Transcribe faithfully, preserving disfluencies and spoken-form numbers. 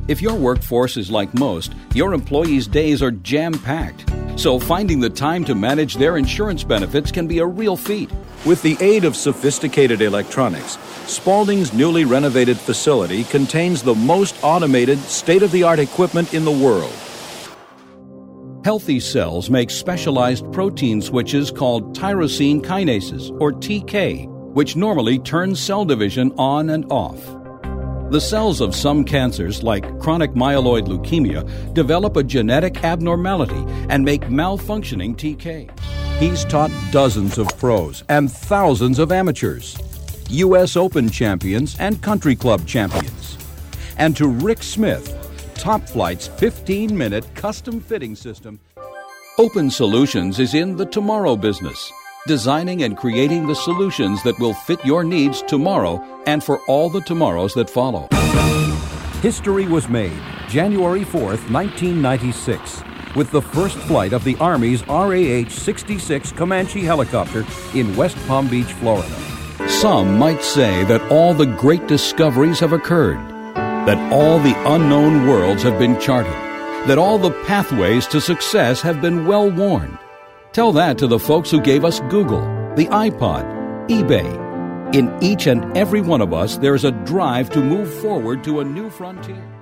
If your workforce is like most, your employees' days are jam-packed. So finding the time to manage their insurance benefits can be a real feat. With the aid of sophisticated electronics, Spaulding's newly renovated facility contains the most automated, state-of-the-art equipment in the world. Healthy cells make specialized protein switches called tyrosine kinases, or T K, which normally turn cell division on and off. The cells of some cancers, like chronic myeloid leukemia, develop a genetic abnormality and make malfunctioning T K. He's taught dozens of pros and thousands of amateurs, U S Open champions and country club champions. And to Rick Smith, Top Flight's fifteen-minute custom fitting system. Open Solutions is in the tomorrow business, designing and creating the solutions that will fit your needs tomorrow and for all the tomorrows that follow. History was made January fourth, nineteen ninety-six, with the first flight of the Army's R A H sixty-six Comanche helicopter in West Palm Beach, Florida. Some might say that all the great discoveries have occurred, that all the unknown worlds have been charted, that all the pathways to success have been well worn. Tell that to the folks who gave us Google, the iPod, eBay. In each and every one of us, there's a drive to move forward to a new frontier.